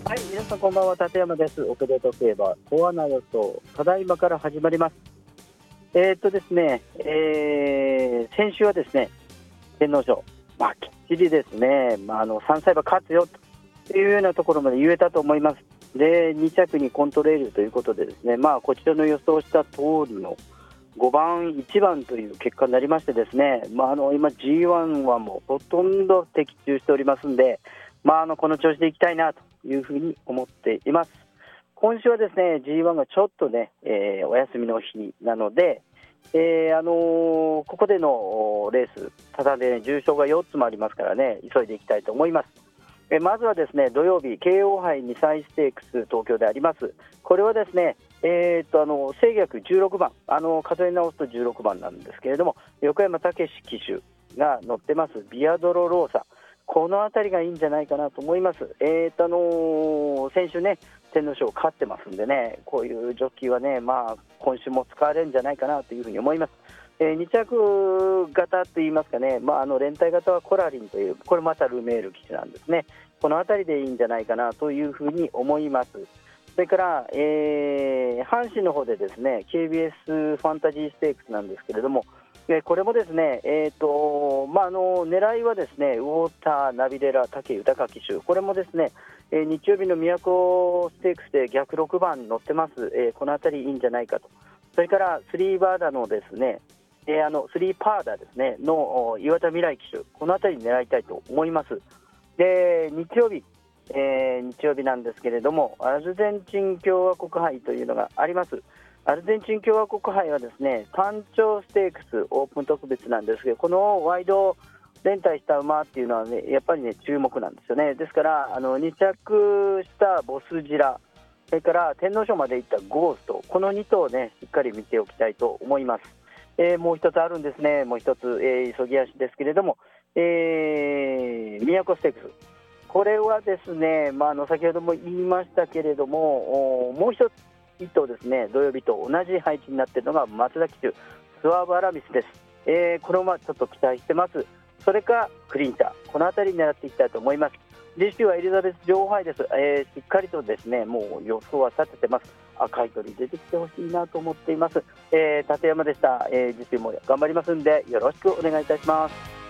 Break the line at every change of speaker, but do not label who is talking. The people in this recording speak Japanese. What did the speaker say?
はい、皆さんこんばんは、立山です。奥出と競馬コアな予想、ただいまから始まります。ですね、先週はですね、天皇賞、きっちりですね、3歳馬勝つよというようなところまで言えたと思います。で、2着にコントレールということでですね、こちらの予想した通りの5番、1番という結果になりましてですね、今 G1 はもうほとんど的中しておりますんで、この調子でいきたいなというふうに思っています。今週はですね G1 がちょっとね、お休みの日なので、ここでのレース、ただね重賞が4つもありますからね、急いでいきたいと思います。まずはですね土曜日、京王杯2歳ステークス東京であります。これはですね、制約16番、数え直すと16番なんですけれども、横山武史騎手が乗ってますビアドロローサ、この辺りがいいんじゃないかなと思います。先週ね天皇賞勝ってますんでね、こういうジョッキーはね、今週も使われるんじゃないかなというふうに思います。2着型といいますかね、連帯型はコラリンという、これまたルメール騎手なんですね。この辺りでいいんじゃないかなというふうに思います。それから、阪神の方でですね KBS ファンタジーステークスなんですけれども、これもですね、狙いはですねウォーター、ナビレラ、武豊騎手、これもですね、日曜日の都ステークスで逆6番に乗ってます。この辺りいいんじゃないかと。それから3バーダのですね、3パーダですねの岩田未来騎手、この辺り狙いたいと思います。で日曜日なんですけれども、アルゼンチン共和国杯というのがあります。アルゼンチン共和国杯はですね単調ステークスオープン特別なんですけど、このワイド連帯した馬っていうのはねやっぱりね注目なんですよね。ですから2着したボスジラ、それから天皇賞まで行ったゴースト、この2頭をねしっかり見ておきたいと思います。もう一つあるんですね、もう一つ、急ぎ足ですけれども、都ステークス、これはですね、先ほども言いましたけれども、もう一頭ですね、土曜日と同じ配置になっているのが松田騎手、スワーブ・アラミスです。この馬ちょっと期待してます。それかクリンター、この辺り狙っていきたいと思います。GC はエリザベス女王杯です。しっかりとですねもう予想は立ててます。赤い鳥出てきてほしいなと思っています。立山でした。GC も頑張りますんでよろしくお願いいたします。